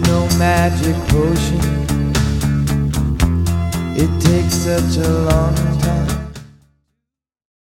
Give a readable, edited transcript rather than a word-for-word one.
no magic potion. It takes such a long time